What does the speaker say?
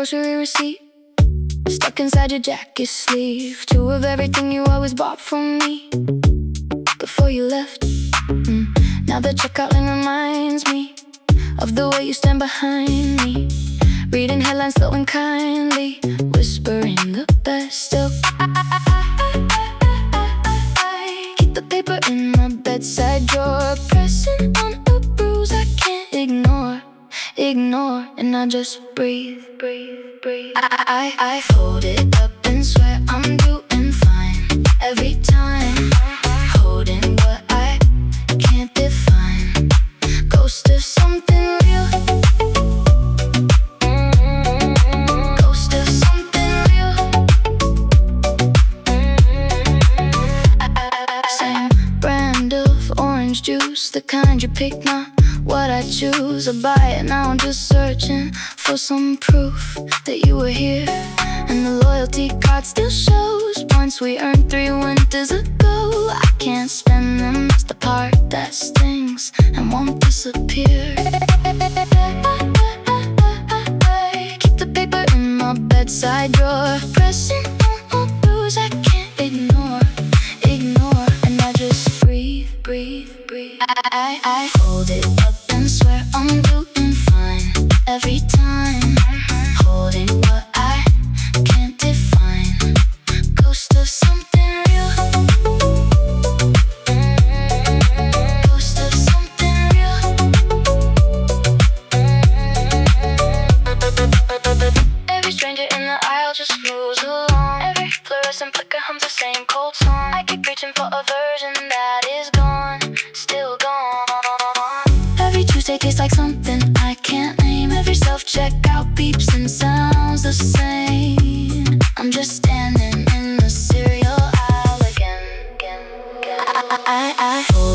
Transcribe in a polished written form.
grocery receipt stuck inside your jacket sleeve. Two of everything you always bought from me before you left. Now the checkout line reminds me of the way you stand behind me, reading headlines slow and kindly, whispering the best still. Keep the paper in my bedside drawer, pressing on a bruise I can't ignore, and I just breathe. I fold it up and swear I'm doing fine every time, holding what I can't define, ghost of something real, ghost of something real. Same brand of orange juice, the kind you pick, not what I choose. I buy it now, I'm just searching for some proof that you were here. And the loyalty card still shows points we earned 3 winters ago. I can't spend them, it's the part that stings and won't disappear. Keep the paper in my bedside drawer, pressing on a bruise I can't ignore, and I just breathe. I hold it up and swear I'm doing fine every time, holding what I can't define, ghost of something real, ghost of something real. Every stranger in the aisle just moves along, every fluorescent flicker hums the same cold song. I keep reaching for a version that is gone, still gone. Every Tuesday tastes like something I can't name, every self-checkout beeps and sounds the same. I'm just standing in the cereal aisle again. I